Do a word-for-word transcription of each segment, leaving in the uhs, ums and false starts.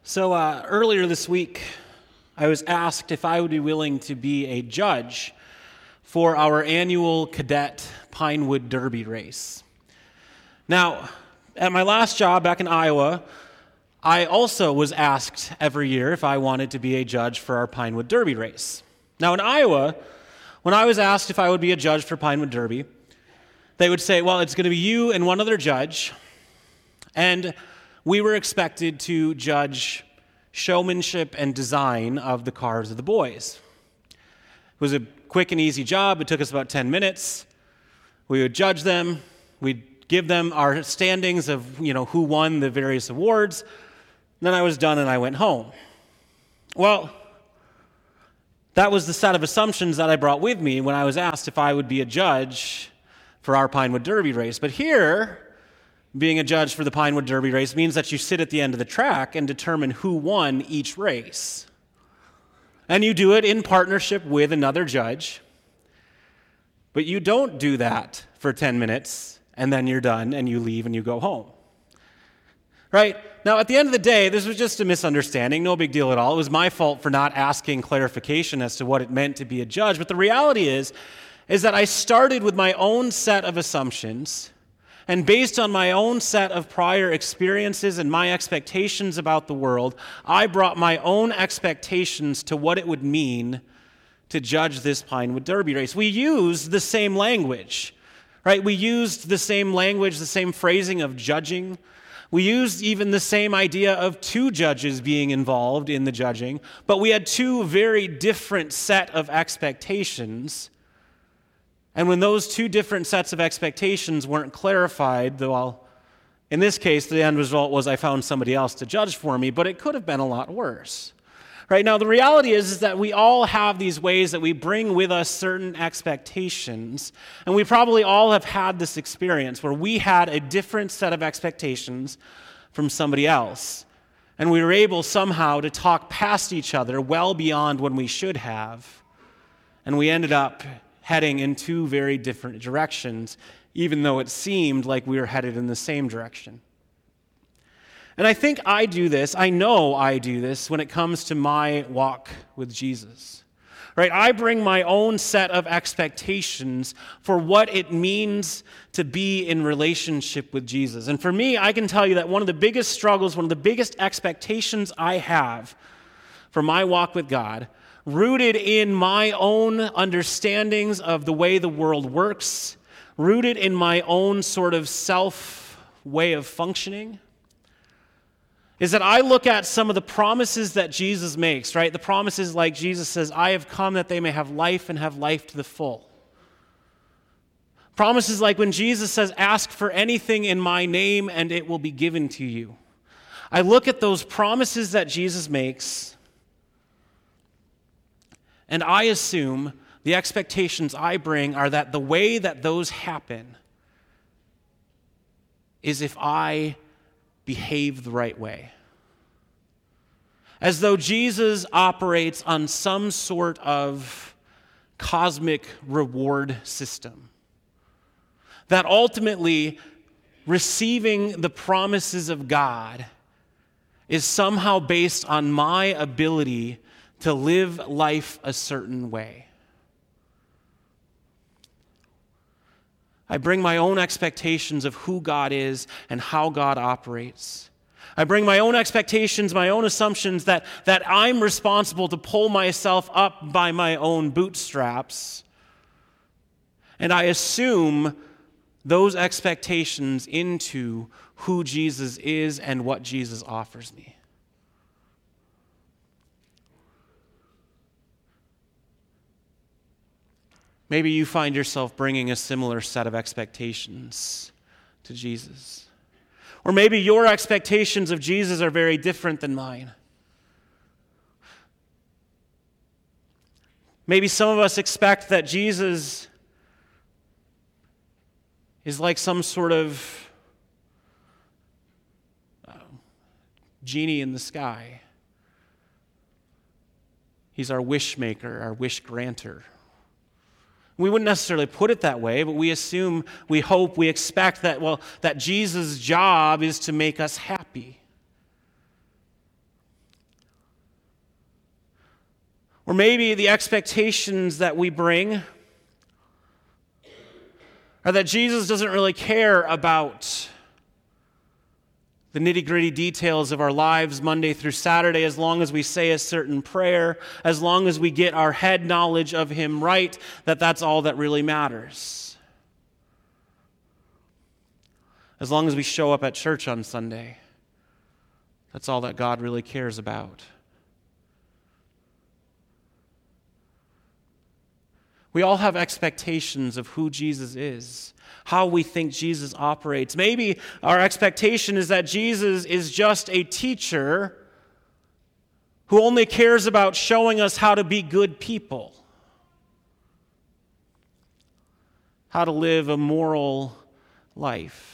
So uh, earlier this week, I was asked if I would be willing to be a judge for our annual cadet Pinewood Derby race. Now, at my last job back in Iowa, I also was asked every year if I wanted to be a judge for our Pinewood Derby race. Now, in Iowa, when I was asked if I would be a judge for Pinewood Derby, they would say, well, it's going to be you and one other judge, and we were expected to judge showmanship and design of the cars of the boys. It was a quick and easy job. It took us about ten minutes. We would judge them. We'd give them our standings of, you know, who won the various awards. Then I was done and I went home. Well, that was the set of assumptions that I brought with me when I was asked if I would be a judge for our Pinewood Derby race. But here, being a judge for the Pinewood Derby race means that you sit at the end of the track and determine who won each race. And you do it in partnership with another judge. But you don't do that for ten minutes, and then you're done, and you leave and you go home. Right? Now, at the end of the day, this was just a misunderstanding, no big deal at all. It was my fault for not asking clarification as to what it meant to be a judge. But the reality is, is that I started with my own set of assumptions, and based on my own set of prior experiences and my expectations about the world, I brought my own expectations to what it would mean to judge this Pinewood Derby race. We used the same language, right? We used the same language, the same phrasing of judging. We used even the same idea of two judges being involved in the judging, but we had two very different set of expectations. And when those two different sets of expectations weren't clarified, well, in this case, the end result was I found somebody else to judge for me, but it could have been a lot worse. Right now, the reality is, is that we all have these ways that we bring with us certain expectations, and we probably all have had this experience where we had a different set of expectations from somebody else, and we were able somehow to talk past each other well beyond when we should have, and we ended up heading in two very different directions, even though it seemed like we were headed in the same direction. And I think I do this, I know I do this when it comes to my walk with Jesus. Right? I bring my own set of expectations for what it means to be in relationship with Jesus. And for me, I can tell you that one of the biggest struggles, one of the biggest expectations I have for my walk with God, rooted in my own understandings of the way the world works, rooted in my own sort of self way of functioning, is that I look at some of the promises that Jesus makes, right? The promises like Jesus says, I have come that they may have life and have life to the full. Promises like when Jesus says, ask for anything in my name and it will be given to you. I look at those promises that Jesus makes, and I assume the expectations I bring are that the way that those happen is if I behave the right way. As though Jesus operates on some sort of cosmic reward system. That ultimately receiving the promises of God is somehow based on my ability to live life a certain way. I bring my own expectations of who God is and how God operates. I bring my own expectations, my own assumptions that, that I'm responsible to pull myself up by my own bootstraps. And I assume those expectations into who Jesus is and what Jesus offers me. Maybe you find yourself bringing a similar set of expectations to Jesus. Or maybe your expectations of Jesus are very different than mine. Maybe some of us expect that Jesus is like some sort of uh, genie in the sky. He's our wish maker, our wish granter. We wouldn't necessarily put it that way, but we assume, we hope, we expect that, well, that Jesus' job is to make us happy. Or maybe the expectations that we bring are that Jesus doesn't really care about the nitty-gritty details of our lives Monday through Saturday, as long as we say a certain prayer, as long as we get our head knowledge of him right, that that's all that really matters. As long as we show up at church on Sunday, that's all that God really cares about. We all have expectations of who Jesus is, how we think Jesus operates. Maybe our expectation is that Jesus is just a teacher who only cares about showing us how to be good people, how to live a moral life.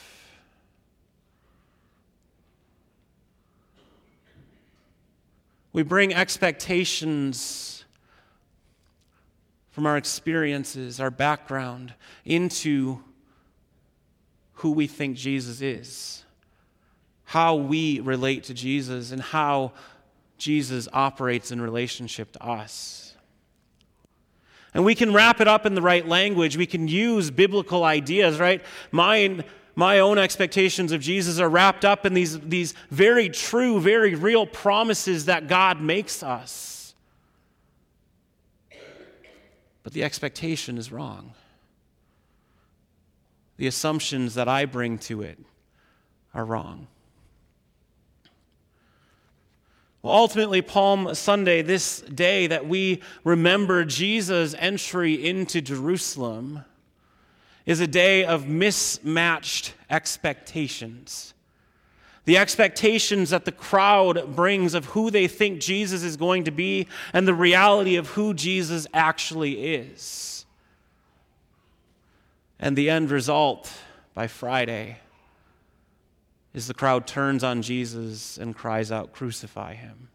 We bring expectations from our experiences, our background, into who we think Jesus is, how we relate to Jesus, and how Jesus operates in relationship to us. And we can wrap it up in the right language. We can use biblical ideas, right? Mine, my own expectations of Jesus are wrapped up in these, these very true, very real promises that God makes us. But the expectation is wrong. The assumptions that I bring to it are wrong. Well, ultimately, Palm Sunday, this day that we remember Jesus' entry into Jerusalem, is a day of mismatched expectations. The expectations that the crowd brings of who they think Jesus is going to be and the reality of who Jesus actually is. And the end result by Friday is the crowd turns on Jesus and cries out, "Crucify him."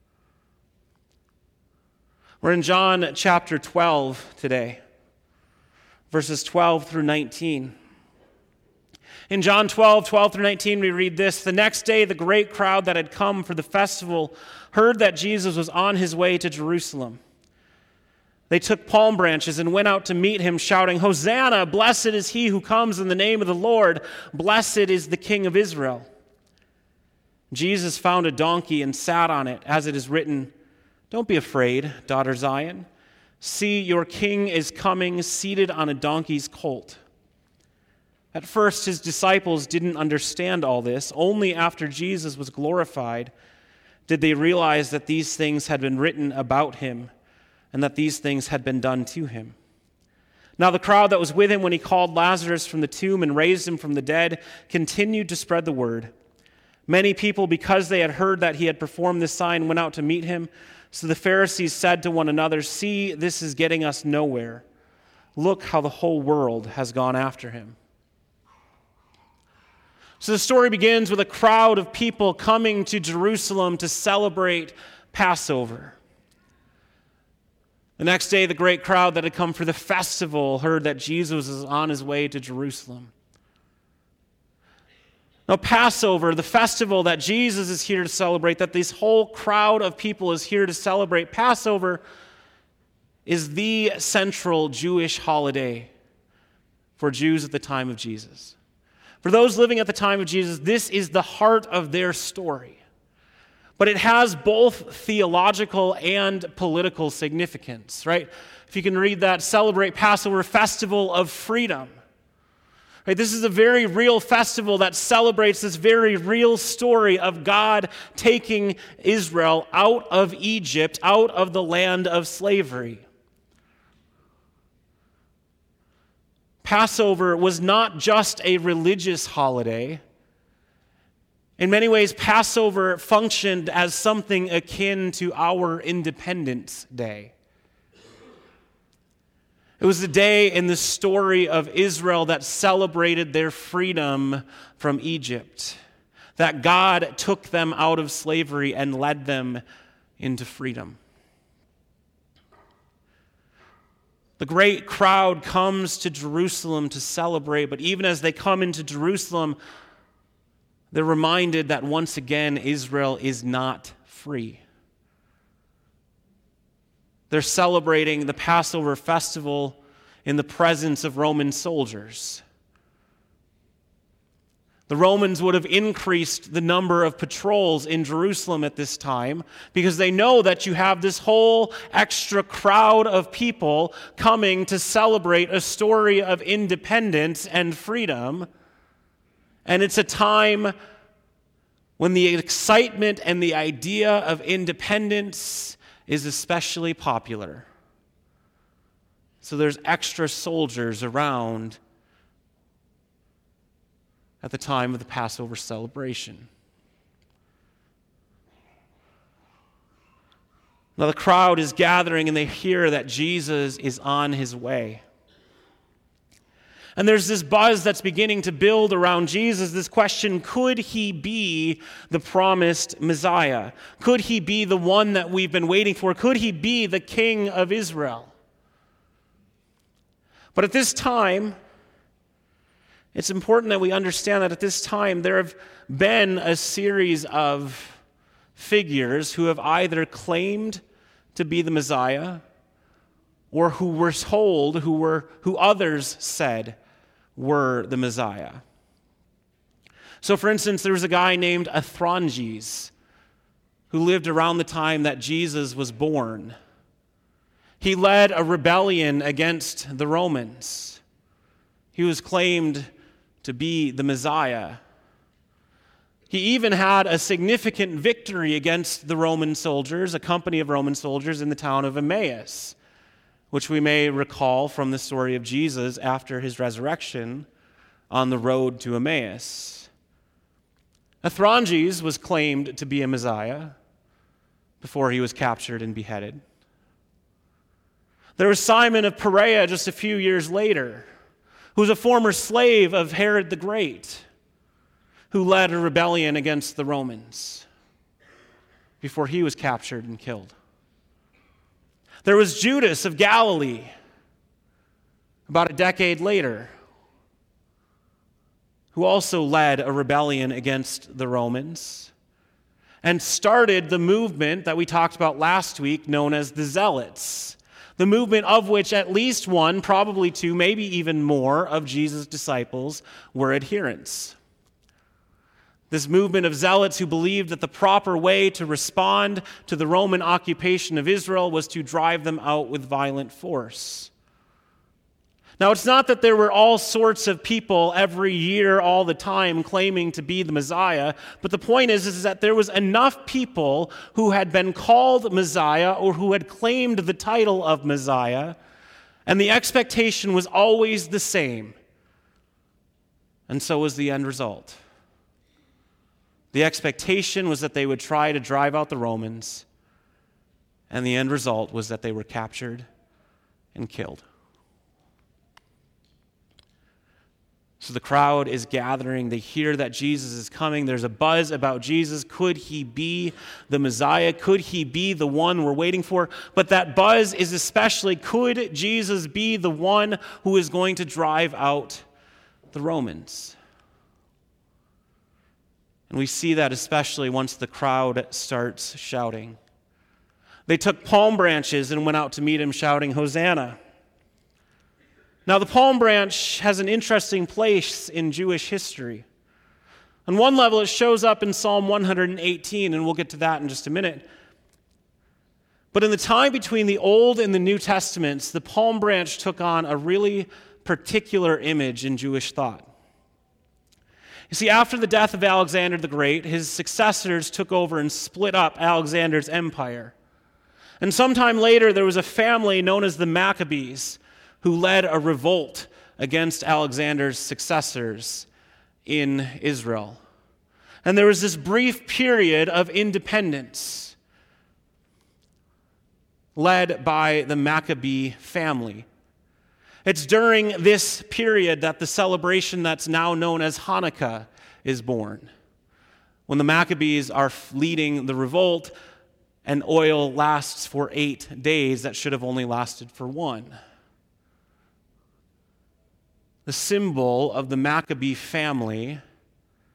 We're in John chapter twelve today, verses twelve through nineteen. In John twelve, twelve through nineteen, we read this: "The next day, the great crowd that had come for the festival heard that Jesus was on his way to Jerusalem. They took palm branches and went out to meet him, shouting, 'Hosanna! Blessed is he who comes in the name of the Lord. Blessed is the King of Israel.' Jesus found a donkey and sat on it, as it is written, 'Don't be afraid, daughter Zion. See, your king is coming, seated on a donkey's colt.' At first, his disciples didn't understand all this. Only after Jesus was glorified did they realize that these things had been written about him and that these things had been done to him. Now the crowd that was with him when he called Lazarus from the tomb and raised him from the dead continued to spread the word. Many people, because they had heard that he had performed this sign, went out to meet him. So the Pharisees said to one another, 'See, this is getting us nowhere. Look how the whole world has gone after him.'" So the story begins with a crowd of people coming to Jerusalem to celebrate Passover. The next day, the great crowd that had come for the festival heard that Jesus was on his way to Jerusalem. Now, Passover, the festival that Jesus is here to celebrate, that this whole crowd of people is here to celebrate, Passover is the central Jewish holiday for Jews at the time of Jesus. For those living at the time of Jesus, this is the heart of their story. But it has both theological and political significance, right? If you can read that, celebrate Passover, festival of freedom. Right? This is a very real festival that celebrates this very real story of God taking Israel out of Egypt, out of the land of slavery. Passover was not just a religious holiday. In many ways, Passover functioned as something akin to our Independence Day. It was a day in the story of Israel that celebrated their freedom from Egypt, that God took them out of slavery and led them into freedom. The great crowd comes to Jerusalem to celebrate, but even as they come into Jerusalem, they're reminded that once again, Israel is not free. They're celebrating the Passover festival in the presence of Roman soldiers. The Romans would have increased the number of patrols in Jerusalem at this time because they know that you have this whole extra crowd of people coming to celebrate a story of independence and freedom. And it's a time when the excitement and the idea of independence is especially popular. So there's extra soldiers around at the time of the Passover celebration. Now the crowd is gathering and they hear that Jesus is on his way. And there's this buzz that's beginning to build around Jesus, this question, could he be the promised Messiah? Could he be the one that we've been waiting for? Could he be the King of Israel? But at this time, it's important that we understand that at this time there have been a series of figures who have either claimed to be the Messiah or who were told, who were who others said were the Messiah. So for instance, there was a guy named Athronges who lived around the time that Jesus was born. He led a rebellion against the Romans. He was claimed to be the Messiah. He even had a significant victory against the Roman soldiers, a company of Roman soldiers in the town of Emmaus, which we may recall from the story of Jesus after his resurrection on the road to Emmaus. Athronges was claimed to be a Messiah before he was captured and beheaded. There was Simon of Perea just a few years later, who was a former slave of Herod the Great, who led a rebellion against the Romans before he was captured and killed. There was Judas of Galilee, about a decade later, who also led a rebellion against the Romans and started the movement that we talked about last week known as the Zealots, the movement of which at least one, probably two, maybe even more of Jesus' disciples were adherents. This movement of zealots who believed that the proper way to respond to the Roman occupation of Israel was to drive them out with violent force. Now, it's not that there were all sorts of people every year, all the time, claiming to be the Messiah, but the point is, is that there was enough people who had been called Messiah or who had claimed the title of Messiah, and the expectation was always the same. And so was the end result. The expectation was that they would try to drive out the Romans, and the end result was that they were captured and killed. So the crowd is gathering. They hear that Jesus is coming. There's a buzz about Jesus. Could he be the Messiah? Could he be the one we're waiting for? But that buzz is especially, could Jesus be the one who is going to drive out the Romans? And we see that especially once the crowd starts shouting. They took palm branches and went out to meet him shouting, Hosanna. Now, the palm branch has an interesting place in Jewish history. On one level, it shows up in Psalm one hundred eighteen, and we'll get to that in just a minute. But in the time between the Old and the New Testaments, the palm branch took on a really particular image in Jewish thought. You see, after the death of Alexander the Great, his successors took over and split up Alexander's empire. And sometime later, there was a family known as the Maccabees who led a revolt against Alexander's successors in Israel. And there was this brief period of independence led by the Maccabee family. It's during this period that the celebration that's now known as Hanukkah is born, when the Maccabees are leading the revolt and oil lasts for eight days that should have only lasted for one. The symbol of the Maccabee family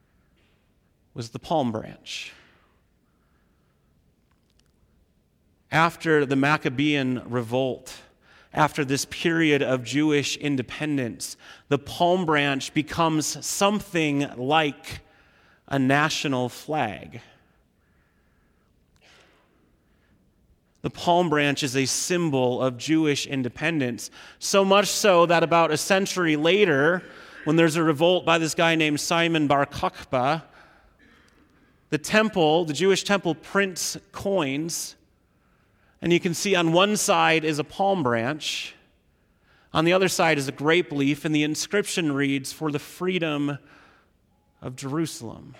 was the palm branch. after the Maccabean revolt, after this period of Jewish independence, the palm branch becomes something like a national flag. The palm branch is a symbol of Jewish independence, so much so that about a century later, when there's a revolt by this guy named Simon Bar Kokhba, the temple, the Jewish temple, prints coins, and you can see on one side is a palm branch, on the other side is a grape leaf, and the inscription reads, "For the freedom of Jerusalem."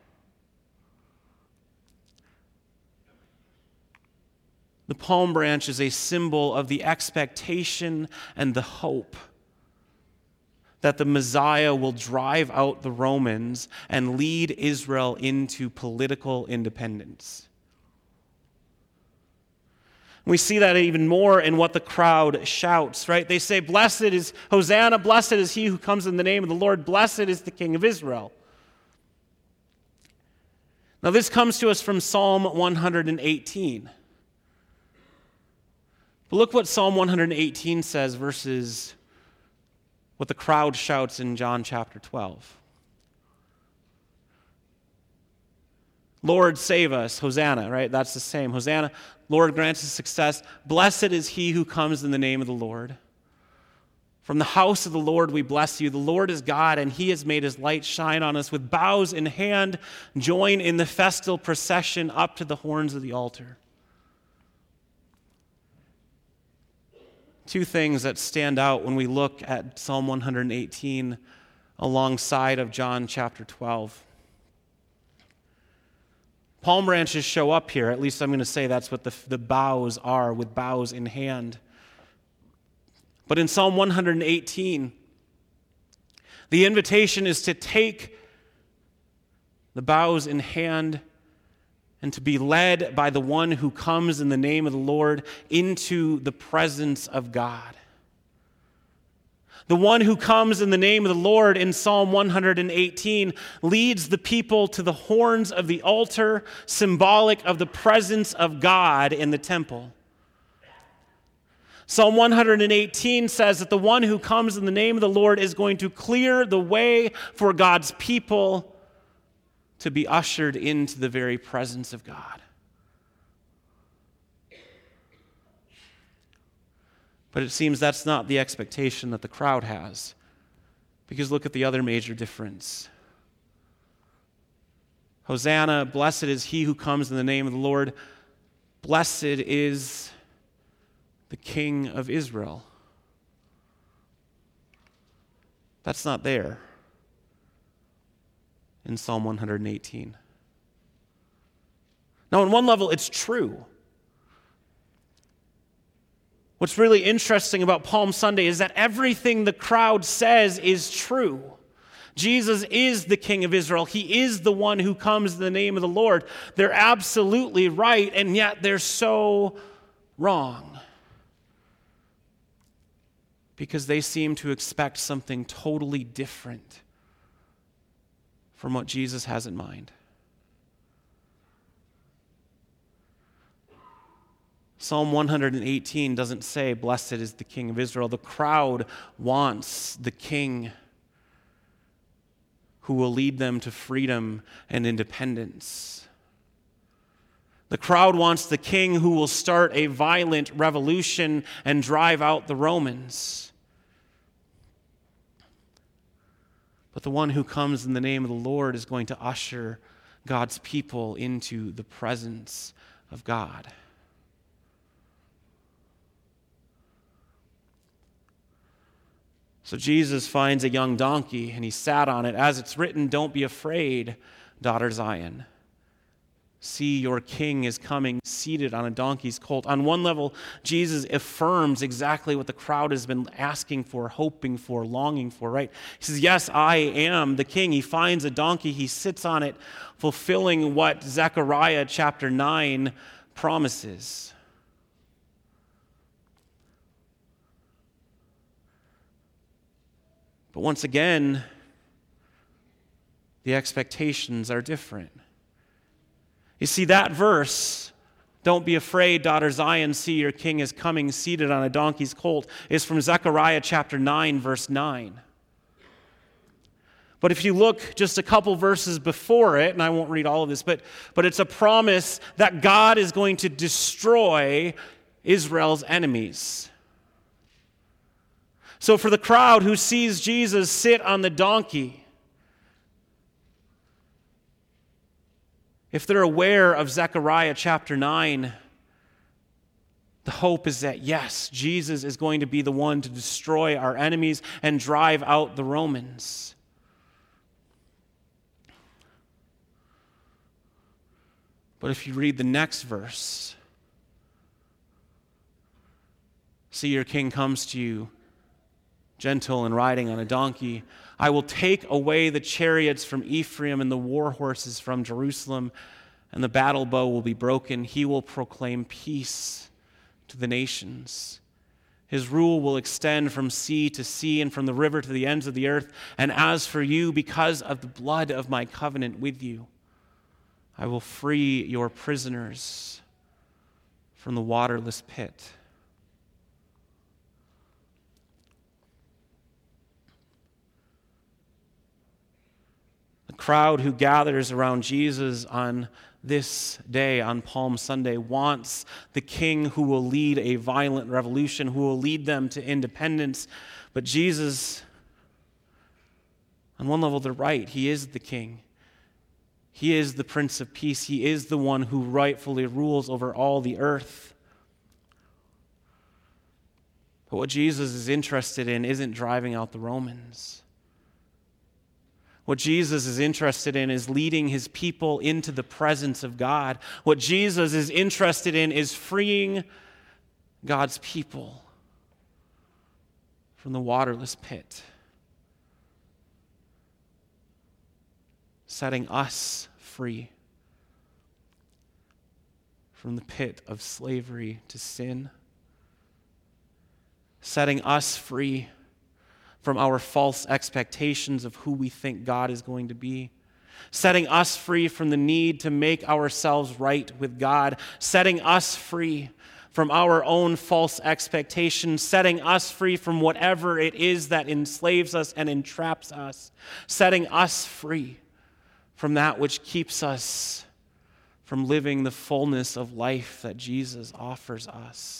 The palm branch is a symbol of the expectation and the hope that the Messiah will drive out the Romans and lead Israel into political independence. We see that even more in what the crowd shouts, right? They say, "Blessed is Hosanna, blessed is he who comes in the name of the Lord, blessed is the King of Israel." Now this comes to us from Psalm one hundred eighteen. But look what Psalm one hundred eighteen says versus what the crowd shouts in John chapter twelve. Lord, save us. Hosanna, right? That's the same. Hosanna. Lord, grant us success. Blessed is he who comes in the name of the Lord. From the house of the Lord we bless you. The Lord is God, and he has made his light shine on us. With boughs in hand, join in the festal procession up to the horns of the altar. Two things that stand out when we look at Psalm one hundred eighteen alongside of John chapter twelve. Palm branches show up here. At least I'm going to say that's what the, the boughs are, with boughs in hand. But in Psalm one hundred eighteen, the invitation is to take the boughs in hand and to be led by the one who comes in the name of the Lord into the presence of God. The one who comes in the name of the Lord in Psalm one hundred eighteen leads the people to the horns of the altar, symbolic of the presence of God in the temple. Psalm one hundred eighteen says that the one who comes in the name of the Lord is going to clear the way for God's people to be ushered into the very presence of God. But it seems that's not the expectation that the crowd has. Because look at the other major difference. Hosanna, blessed is he who comes in the name of the Lord. Blessed is the King of Israel. That's not there in Psalm one hundred eighteen. Now, on one level, it's true. What's really interesting about Palm Sunday is that everything the crowd says is true. Jesus is the King of Israel. He is the one who comes in the name of the Lord. They're absolutely right, and yet they're so wrong. Because they seem to expect something totally different from what Jesus has in mind. Psalm one hundred eighteen doesn't say, "Blessed is the King of Israel." The crowd wants the king who will lead them to freedom and independence. The crowd wants the king who will start a violent revolution and drive out the Romans. But the one who comes in the name of the Lord is going to usher God's people into the presence of God. So Jesus finds a young donkey, and he sat on it. As it's written, "Don't be afraid, daughter Zion. See, your king is coming, seated on a donkey's colt." On one level, Jesus affirms exactly what the crowd has been asking for, hoping for, longing for, right? He says, yes, I am the king. He finds a donkey, he sits on it, fulfilling what Zechariah chapter nine promises. But once again, the expectations are different. You see, that verse Don't be afraid, daughter Zion, see your king is coming, seated on a donkey's colt, is from Zechariah chapter nine, verse nine. But if you look just a couple verses before it, and I won't read all of this, but, but it's a promise that God is going to destroy Israel's enemies. So for the crowd who sees Jesus sit on the donkey, if they're aware of Zechariah chapter nine, the hope is that, yes, Jesus is going to be the one to destroy our enemies and drive out the Romans. But if you read the next verse, see your king comes to you, gentle and riding on a donkey. I will take away the chariots from Ephraim and the war horses from Jerusalem, and the battle bow will be broken. He will proclaim peace to the nations. His rule will extend from sea to sea and from the river to the ends of the earth. And as for you, because of the blood of my covenant with you, I will free your prisoners from the waterless pit. The crowd who gathers around Jesus on this day, on Palm Sunday, wants the king who will lead a violent revolution, who will lead them to independence. But Jesus, on one level, they're right. He is the king. He is the Prince of Peace. He is the one who rightfully rules over all the earth. But what Jesus is interested in isn't driving out the Romans. What Jesus is interested in is leading his people into the presence of God. What Jesus is interested in is freeing God's people from the waterless pit, setting us free from the pit of slavery to sin, setting us free from our false expectations of who we think God is going to be, setting us free from the need to make ourselves right with God, setting us free from our own false expectations, setting us free from whatever it is that enslaves us and entraps us, setting us free from that which keeps us from living the fullness of life that Jesus offers us.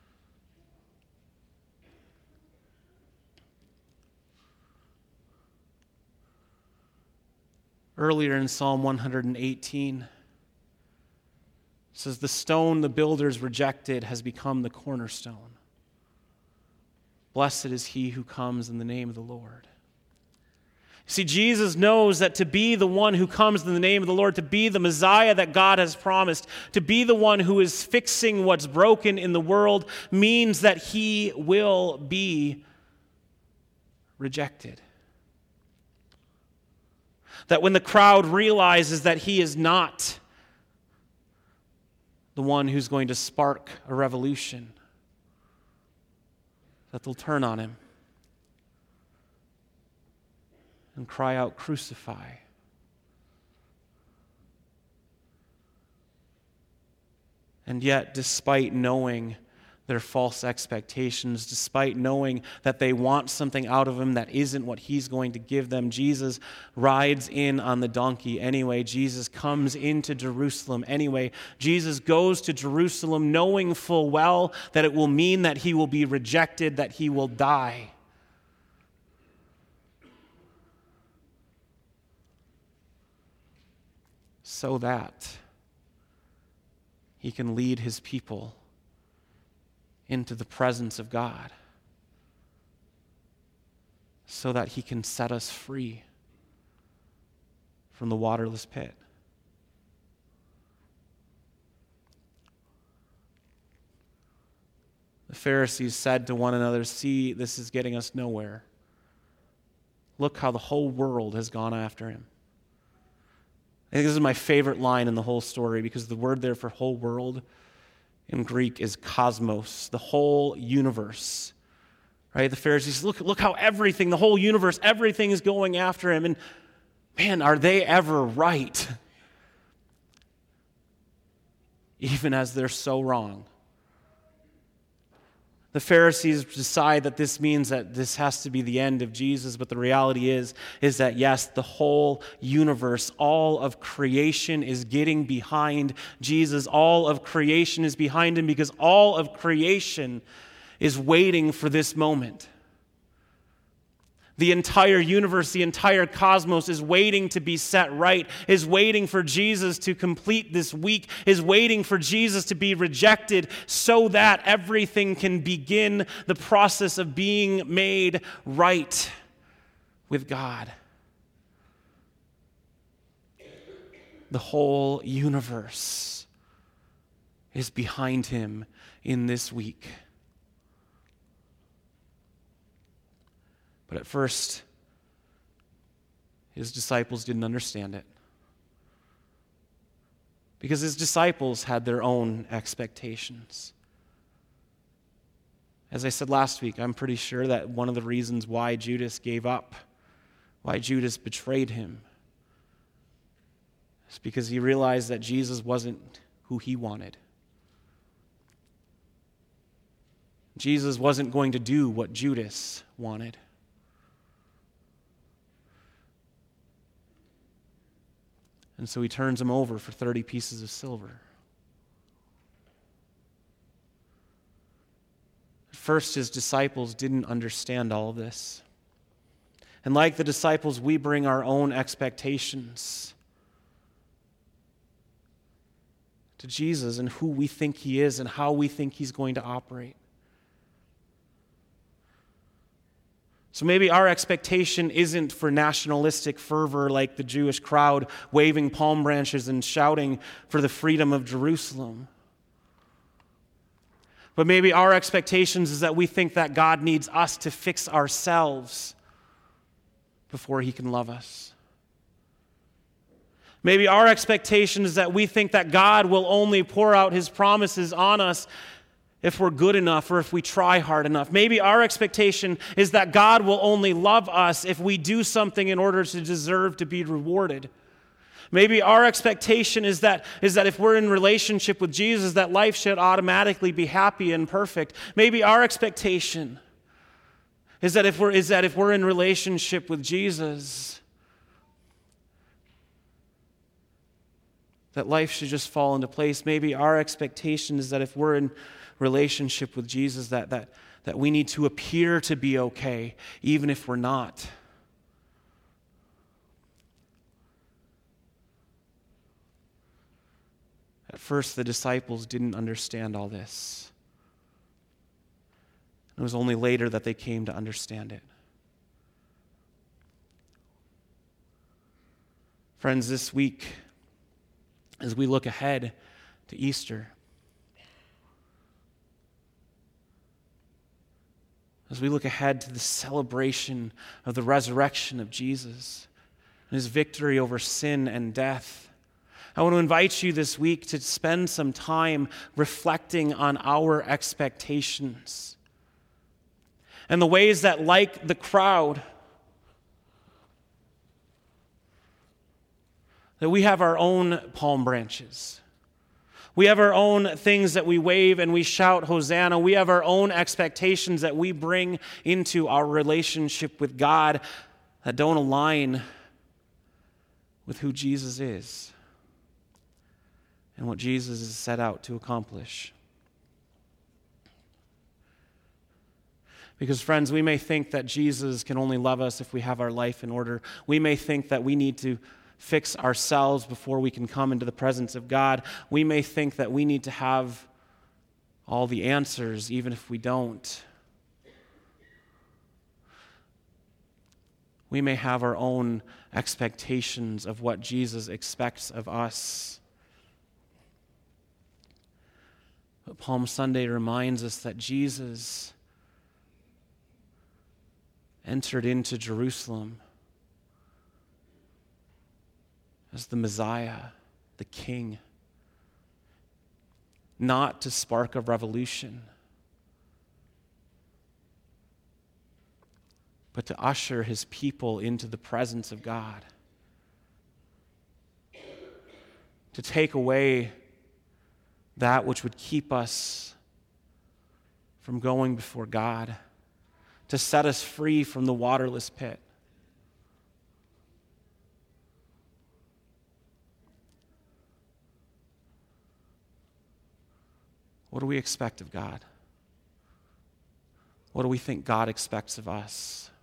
Earlier in Psalm one eighteen, it says, "The stone the builders rejected has become the cornerstone. Blessed is he who comes in the name of the Lord." See, Jesus knows that to be the one who comes in the name of the Lord, to be the Messiah that God has promised, to be the one who is fixing what's broken in the world, means that he will be rejected. That when the crowd realizes that he is not the one who's going to spark a revolution, that they'll turn on him and cry out, "Crucify." And yet, despite knowing their false expectations, despite knowing that they want something out of him that isn't what he's going to give them, Jesus rides in on the donkey anyway. Jesus comes into Jerusalem anyway. Jesus goes to Jerusalem knowing full well that it will mean that he will be rejected, that he will die. So that he can lead his people into the presence of God, so that he can set us free from the waterless pit. The Pharisees said to one another, "See, this is getting us nowhere. Look how the whole world has gone after him." I think this is my favorite line in the whole story, because the word there for whole world in Greek is cosmos, the whole universe. Right? The Pharisees, look, look how everything, the whole universe, everything is going after him. And man, are they ever right? even as they're so wrong. The Pharisees decide that this means that this has to be the end of Jesus, but the reality is, is that yes, the whole universe, all of creation is getting behind Jesus. All of creation is behind him because all of creation is waiting for this moment. The entire universe, the entire cosmos is waiting to be set right, is waiting for Jesus to complete this week, is waiting for Jesus to be rejected so that everything can begin the process of being made right with God. The whole universe is behind him in this week. But at first, his disciples didn't understand it. Because his disciples had their own expectations. As I said last week, I'm pretty sure that one of the reasons why Judas gave up, why Judas betrayed him, is because he realized that Jesus wasn't who he wanted. Jesus wasn't going to do what Judas wanted. And so he turns him over for thirty pieces of silver. At first, his disciples didn't understand all of this. And like the disciples, we bring our own expectations to Jesus and who we think he is and how we think he's going to operate. So maybe our expectation isn't for nationalistic fervor like the Jewish crowd waving palm branches and shouting for the freedom of Jerusalem. But maybe our expectations is that we think that God needs us to fix ourselves before he can love us. Maybe our expectation is that we think that God will only pour out his promises on us if we're good enough or if we try hard enough. Maybe our expectation is that God will only love us if we do something in order to deserve to be rewarded. Maybe our expectation is that, is that if we're in relationship with Jesus, that life should automatically be happy and perfect. Maybe our expectation is that if we're, is that if we're in relationship with Jesus, that life should just fall into place. Maybe our expectation is that if we're in relationship with Jesus, that, that, that we need to appear to be okay, even if we're not. At first, the disciples didn't understand all this. It was only later that they came to understand it. Friends, this week, as we look ahead to Easter, as we look ahead to the celebration of the resurrection of Jesus and his victory over sin and death, I want to invite you this week to spend some time reflecting on our expectations and the ways that, like the crowd, that we have our own palm branches. We have our own things that we wave and we shout Hosanna. We have our own expectations that we bring into our relationship with God that don't align with who Jesus is and what Jesus is set out to accomplish. Because, friends, we may think that Jesus can only love us if we have our life in order. We may think that we need to fix ourselves before we can come into the presence of God. We may think that we need to have all the answers, even if we don't. We may have our own expectations of what Jesus expects of us. But Palm Sunday reminds us that Jesus entered into Jerusalem as the Messiah, the King, not to spark a revolution, but to usher his people into the presence of God, to take away that which would keep us from going before God, to set us free from the waterless pit. What do we expect of God? What do we think God expects of us?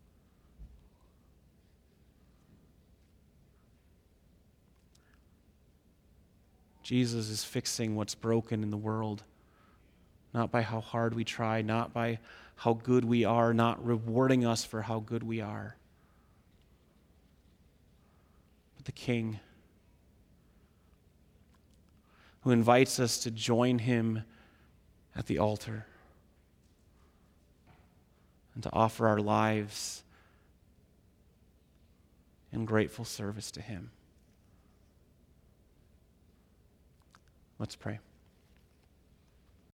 Jesus is fixing what's broken in the world, not by how hard we try, not by how good we are, not rewarding us for how good we are, but the King who invites us to join him at the altar and to offer our lives in grateful service to him. Let's pray.